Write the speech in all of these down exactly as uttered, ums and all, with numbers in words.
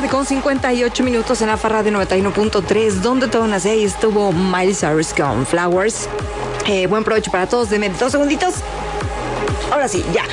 tarde con cincuenta y ocho minutos en la Farra de noventa y uno punto tres, donde todo nace y estuvo Miley Cyrus con Flowers. Eh, buen provecho para todos, denme dos segunditos. Ahora sí, ya.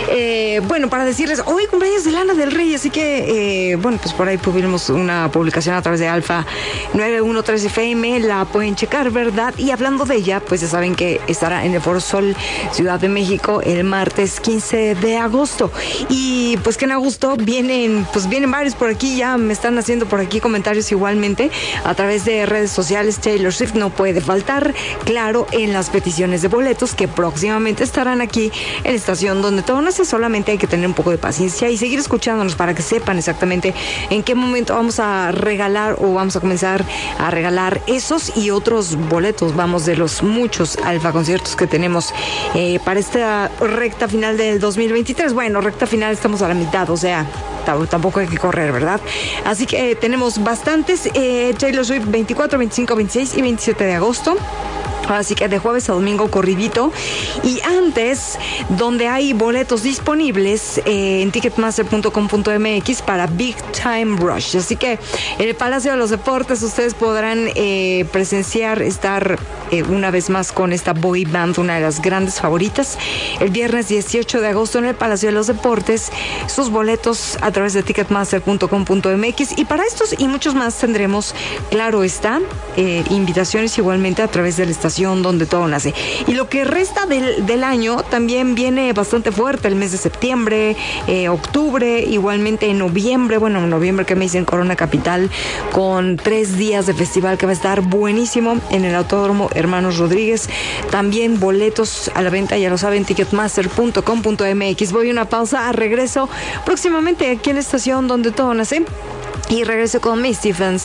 Eh, bueno, para decirles, hoy cumpleaños de Lana del Rey, así que, eh, bueno, pues por ahí tuvimos una publicación a través de Alfa nueve uno tres F M, la pueden checar, ¿verdad? Y hablando de ella, pues ya saben que estará en el Foro Sol, Ciudad de México, el martes quince de agosto. Y pues que en agosto vienen, pues vienen varios por aquí, ya me están haciendo por aquí comentarios igualmente a través de redes sociales. Taylor Swift no puede faltar, claro, en las peticiones de boletos que próximamente estarán aquí en la estación donde todo nace. Solamente hay que tener un poco de paciencia y seguir escuchándonos para que sepan exactamente en qué momento vamos a regalar o vamos a comenzar a regalar esos y otros boletos. Vamos, de los muchos alfa conciertos que tenemos eh, para esta recta final del dos mil veintitrés. Bueno, recta final, estamos a la mitad, o sea, tampoco hay que correr, ¿verdad? Así que eh, tenemos bastantes. eh, Taylor Swift veinticuatro, veinticinco, veintiséis y veintisiete de agosto. Así que de jueves a domingo corridito. Y antes, donde hay boletos disponibles eh, en ticketmaster punto com punto m x para Big Time Rush. Así que en el Palacio de los Deportes ustedes podrán eh, presenciar, estar eh, una vez más con esta boy band, una de las grandes favoritas, el viernes dieciocho de agosto en el Palacio de los Deportes. Sus boletos a través de ticketmaster punto com punto m x. Y para estos y muchos más tendremos, claro está, eh, invitaciones igualmente a través de la estación donde todo nace. Y lo que resta del, del año también viene bastante fuerte, el mes de septiembre, eh, octubre, igualmente en noviembre. Bueno, en noviembre que me dicen Corona Capital, con tres días de festival que va a estar buenísimo en el Autódromo Hermanos Rodríguez. También boletos a la venta, ya lo saben, ticketmaster punto com punto m x. Voy a una pausa, regreso próximamente aquí en la estación donde todo nace. Y regreso con Miss Stephens